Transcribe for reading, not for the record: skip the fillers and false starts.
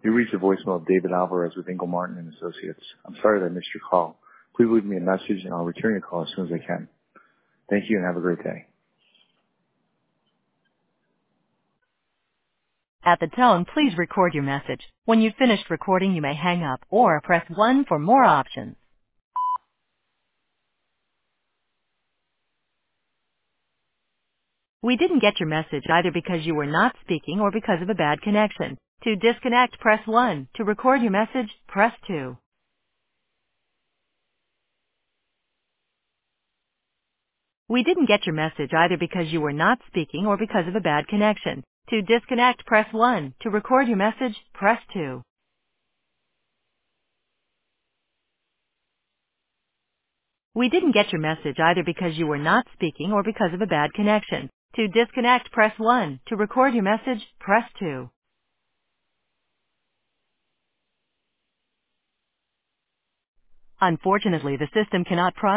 You reached the voicemail of David Alvarez with Engel Martin and Associates. I'm sorry that I missed your call. Please leave me a message and I'll return your call as soon as I can. Thank you and have a great day. At the tone, please record your message. When you've finished recording, you may hang up or press 1 for more options. We didn't get your message either because you were not speaking or because of a bad connection. To disconnect, press 1. To record your message, press 2. We didn't get your message either because you were not speaking or because of a bad connection. To disconnect, press 1. To record your message, press 2. We didn't get your message either because you were not speaking or because of a bad connection. To disconnect, press 1. To record your message, press 2. Unfortunately, the system cannot process